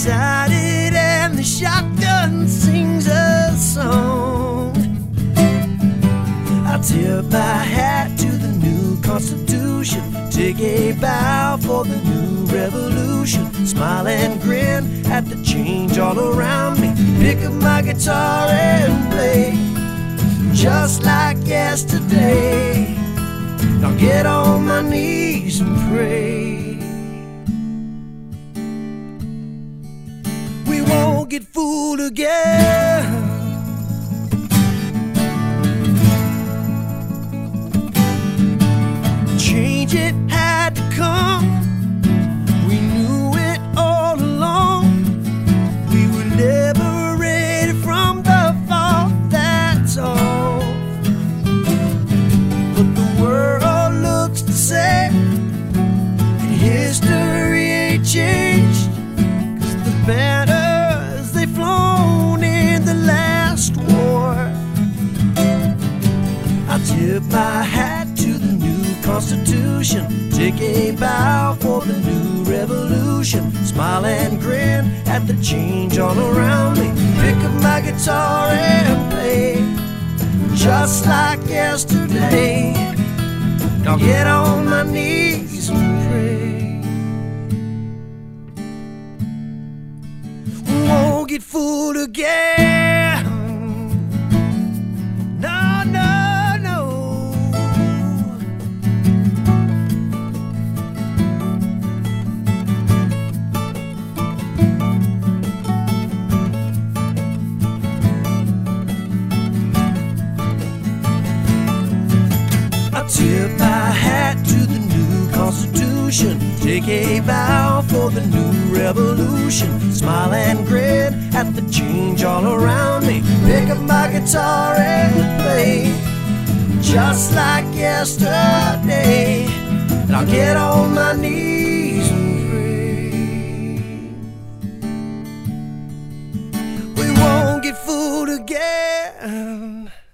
excited and the shotgun sings a song. I tip my hat to the new Constitution, take a bow for the new revolution, smile and grin at the change all around me, pick up my guitar and play just like yesterday. Now get on my knees and pray. We won't get fooled again. Change it had to come. We knew it all along. We were liberated from the fall, that's all. But the world looks the same, and history ain't changed, 'cause the banners they flown in the last war. I tip my hat to the new Constitution, take a bow for the new revolution, smile and grin at the change all around me, pick up my guitar and play just like yesterday. Now get on my knees and pray. Won't get fooled again. No, no, no. I tip my hat to the new Constitution, take a bow for the new revolution, smile and grin at the change all around me, pick up my guitar and play just like yesterday. And I'll get on my knees and pray. We won't get fooled again.